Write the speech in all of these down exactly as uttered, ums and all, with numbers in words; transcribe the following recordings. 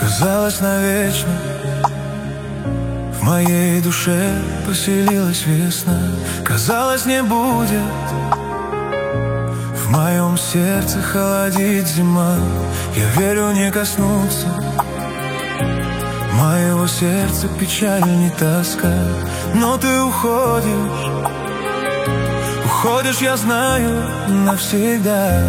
казалось навечно. В моей душе поселилась весна. Казалось, не будет в моем сердце холодить зима. Я верю, не коснуться моего сердца печаль, не тоска. Но ты уходишь, уходишь, я знаю, навсегда.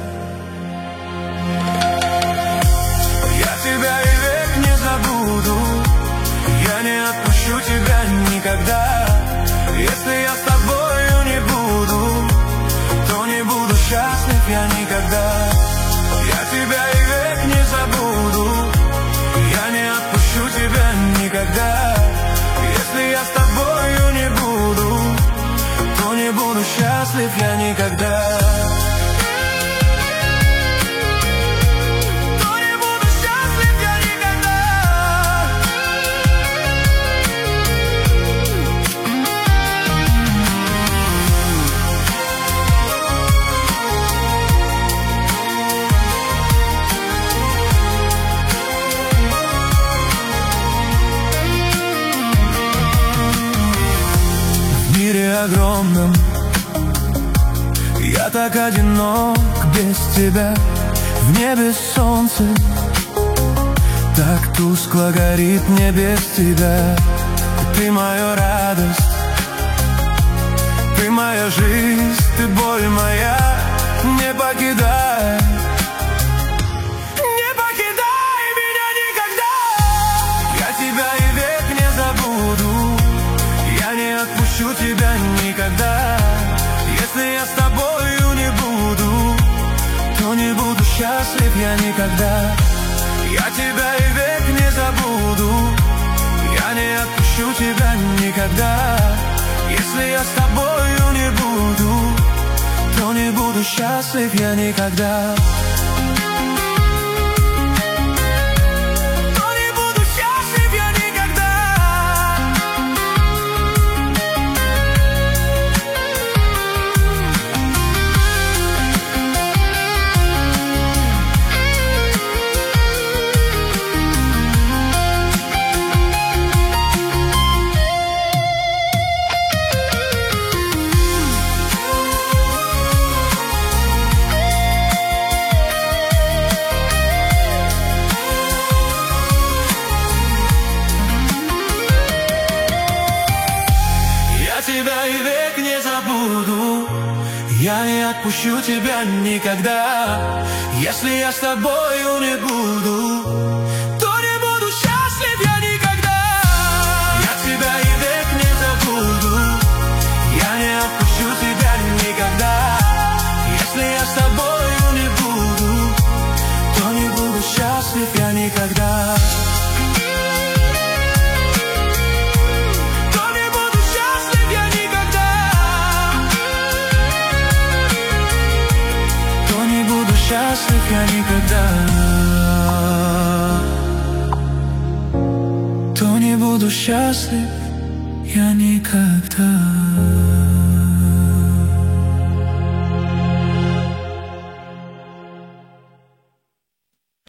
Я тебя и век не забуду, я не отпущу тебя никогда. Если я с тобою не буду, то не буду счастлив я никогда. Я тебя и век не забуду, я не отпущу тебя никогда. Если я с тобою не буду, то не буду счастлив я никогда. Огромным я так одинок без тебя. В небе солнце так тускло горит мне без тебя. Ты моя радость, ты моя жизнь, ты боль моя. Не покидай, не покидай меня никогда. Я тебя и век не забуду, я не отпущу тебя никогда. Если я с тобою не буду, то не буду счастлив я никогда. Я тебя и век не забуду, я не отпущу тебя никогда. Если я с тобою не буду, то не буду счастлив я никогда. Тебя и век не забуду, я не отпущу тебя никогда. Если я с тобою не буду, то не буду счастлив я никогда. Я тебя и век не забуду, я не отпущу тебя никогда. Если я с тобою не буду, то не буду счастлив я никогда. Счастлив я никогда, то не буду счастлив я никогда.